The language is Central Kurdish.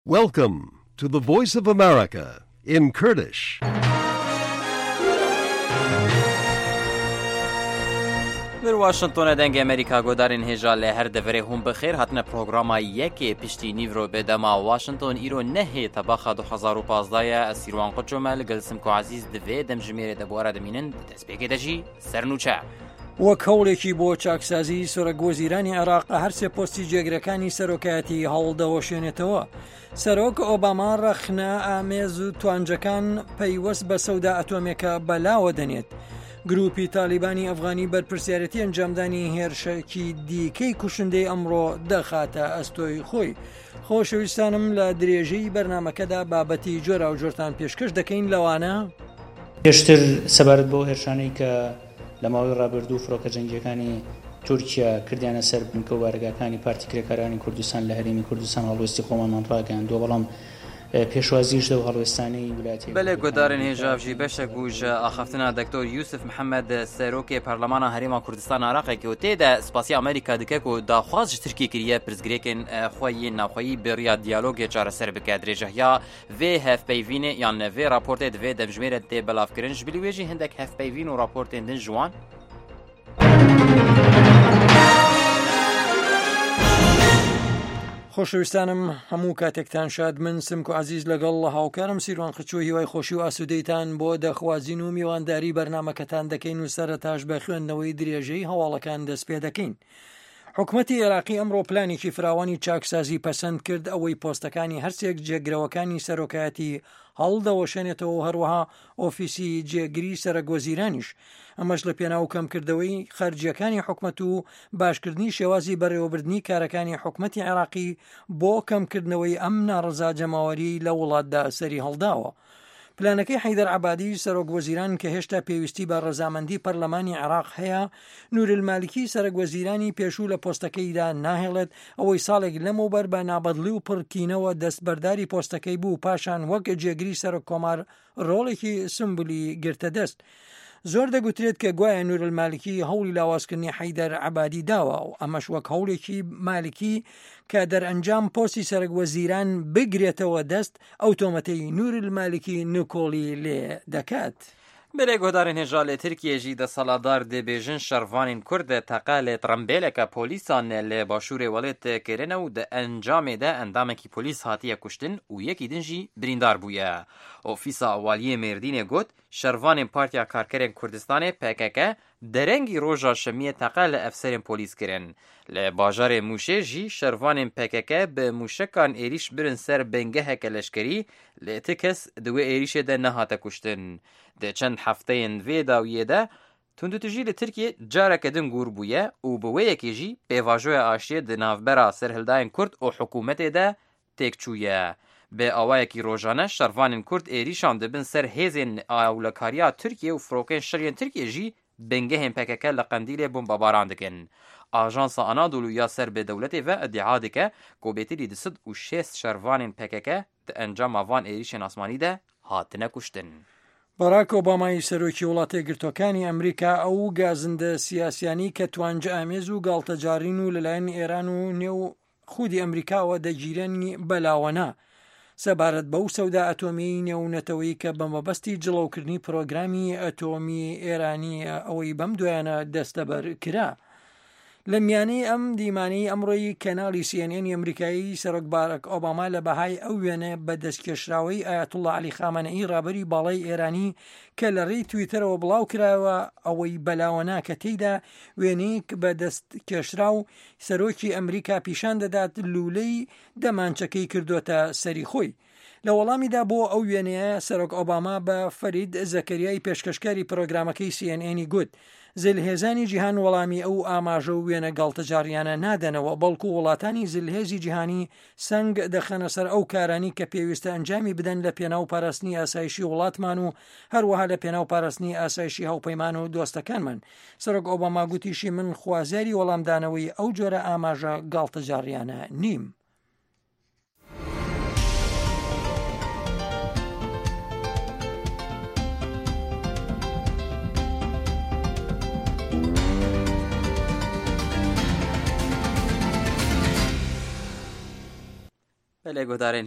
Welcome to the Voice of America in Kurdish. در واشنطن دنگ امریکا گودارین هجا لهر دوره هم بخیر هاتنه پروگراما یکی پشتی نیورو بدما واشنطن ایرو نهی تباخا 2015 اسیروان قچومل گلسم کو عزیز دوی دم جمیره دبواره دمینن دسپیگی دجی سرنوچه وەک هەوڵێکی بۆ چاکسازی سۆرەگۆزیرانی عێراق هەرسێ پۆستی جێگرەکانی سەرۆکایەتی هەڵدەوەشێنێتەوە. سەرۆک ئۆباما ڕەخنە ئامێز و توانجەکان پەیوەست بە سەودا ئەتۆمێکە بەلاوە دەنێت. گروپی تالیبانی ئەفغانی بەرپرسیارەتی ئەنجامدانی هێرشێکی دیکەی کوشندەی ئەمڕۆ دەخاتە ئەستۆی خۆی. خۆشەویستانم لە درێژەی بەرنامەکەدا بابەتی جۆرا و جۆرتان پێشکەش دەکەین لەوانە پێشتر سەبارەت بۆ هێرشانەی کە لە ماوەی ڕابردوو فڕۆکە جەنگیەکانی تورکیا کردیانە سەر بنکە و وارگاکانی پارتی کرێکارانی کوردستان لە هەرێمی کوردستان هەڵوێستی خۆمانمان ڕاگەیاندووە، بەڵام پێشوازیش دە و هەڵوێستانی ویلایەتی بەلێ گۆدارن هێژاڤژی بەشێک بووژ ئاخەفتنا دکتۆر یوسف محەممەد سەرۆکێ پەرلەمانە هەرێما کوردستان عراقێکی و تێدا سپاسی ئەمریکا دکەک و داخواز ترکی کریە پرزگرێکن خۆی ناوخۆیی بڕیا دیالۆگێ چارەسەر بکە درێژەهیا vê hevpeyvînê yan vê raportê divê demjimêre tê belavkirin ji bilî wê jî hindek hevpeyvîn û raportên din ji wan خۆشەویستانم هەموو کاتێکتان شاد من سمک و عزیز لەگەڵ هاوکارم سیروان خچۆ هیوای خۆشی و ئاسوودەیتان بۆ دەخوازین و میوانداری بەرنمەکەتان دەکەین و سەرەتاش بە خوێندنەوەی درێژەی هەواڵەکان دەست پێ دەکەین. حکوومەتی عێراقی ئەمڕۆ پلانێکی فراوانی چاکسازی پەسەند کرد ئەوەی پۆستەکانی هەرسێک جێگرەوەکانی سەرۆکایەتی هەڵدەوەشێنێتەوە و هەروەها ئۆفیسی جێگیری سەرۆکوەزیرانیش. ئەمەش لە پێناو کەمکردەوەی خەرجیەکانی حکوومەت و باشکردنی شێوازی بەڕێوەبردنی کارەکانی حکوومەتی عێراقی بۆ کەمکردنەوەی ئەم ناڕەزا جەماوەری لە وڵاتدا سەری هەڵداوە. پلانەکەی حەیدەر عەبادی سەرۆکوەزیران کە هێشتا پێویستی بە ڕەزامەندی پەرلەمانی عێراق هەیە، نورالمالکی سەرۆکوەزیرانی پێشوو لە پۆستەکەیدا ناهێڵێت، ئەوەی ساڵێک لەمەوبەر بە نابەدڵی و پڕکینەوە دەستبەرداری پۆستەکەی بوو، پاشان وەک جێگیری سەرۆک کۆمار ڕۆڵێکی سمبولی گرتە دەست. زۆر دەگوترێت کە گوایە نورالمالکی هەوڵی لاوازکردنی حەیدەر عەبادی داوە و ئەمەش وەک هەوڵێکی مالکی کە دەرئەنجام پۆستی سەرۆکوەزیران بگرێتەوە دەست ئەو تۆمەتەی نورالمالکی نکۆڵی لێ دەکات. بەلێ گۆدارن هێژا لێ ترکیەژی دەسەڵاتدار دەبێژن شەروانین کوردە تەقا لێ ترەمبێلێکە پۆلیسان لێ باشوورێ وەڵێت کردنە و دە ئەنجامێدا ئەندامێکی پۆلیس هاتیە کوشتن و یەکی دنجی بریندار بووە. ئۆفیسا ئەوالیە مێردینێ گوت شەروانین پارتیا کارکەرێن کوردستانê PKK derengî roja şemiyê teqe li efserên polîs kirin. Li bajarê Mûşê jî şervanên PKK bi mûşekan êrîş birin ser bengeheke leşkerî lê ti kes di wê êrişê de nehate kuştin. Di çend hefteyên vê dawiyê de tundutujî li Tirkiye careke din gûr bûye û bi wê yekê jî pêvajoya aşiyê di navbera serhildayên Kurd û hikûmetê de têkçûye. Bi awayekî rojane şervanên Kurd êrîşan dibin ser hêzên awlekariya Tirkiye û firokên şeriyên Tirkiye jî bengehên PKK li Qendîlê bombabaran dikin. Ajansa Anadolu ya ser bi dewletê ve iddia dike ku bêtirî di 106 şervanên PKK di encama van êrişên asmanî de hatine kuştin. باراک ئۆبامای سەرۆکی وڵاتە یەکگرتووەکانی ئەمریکا ئەو گازندە سیاسیانی کە توانجە ئامێز و گاڵتەجارین و لەلایەن ئێران و نێو خودی ئەمریکاوە دەگیرێنی بەلاوەنا سەبارەت بەو سەودا ئەتۆمی نێونەتەوەی کە بە مەبەستی جڵەوکردنی پرۆگرامی ئەتۆمی ئێرانی ئەوەی بەم دوایانە دەستەبەر کرا. لە میانەی ئەم دیمانەی ئەمڕۆی کەناڵی CNN ئەمریکایی سەرۆک باراک ئۆباما لە بەهای ئەو وێنە بە دەستکێشراوەی ئایەتوڵڵا عەلی خامنەئی ڕابەری باڵای ئێرانی کە لە ڕێی تویتەرەوە بڵاو کراوە ئەوەی بەلاوەنا کە تێیدا وێنەیەک بە دەستکێشرا و سەرۆکی ئەمریکا پیشان دەدات لولەی دەمانچەکەی کردوتە سەری خۆی. لە وەڵامیدا بۆ ئەو وێنەیە سەرۆک ئۆباما بە فەرید زەکەریای پێشکەشکاری پرۆگرامەکەی CNN گوت زلهێزانی جیهان وەڵامی ئەو ئاماژە و وێنە گاڵتەجاریانە نادەنەوە، بەڵکو وڵاتانی زلهێزی جیهانی سنگ دەخەنە سەر ئەو کارانی کە پێویستە ئەنجامی بدەن لە پێناو پاراستنی ئاسایشی وڵاتمان و هەروەها لە پێناو پاراستنی ئاسایشی هاوپەیمان و دۆستەکانمان. سەرۆک ئۆباما گوتیشی من خوازیاری وەڵامدانەوەی ئەو جۆرە ئاماژە گاڵتەجاریانە نیم. بەلێ گۆدارن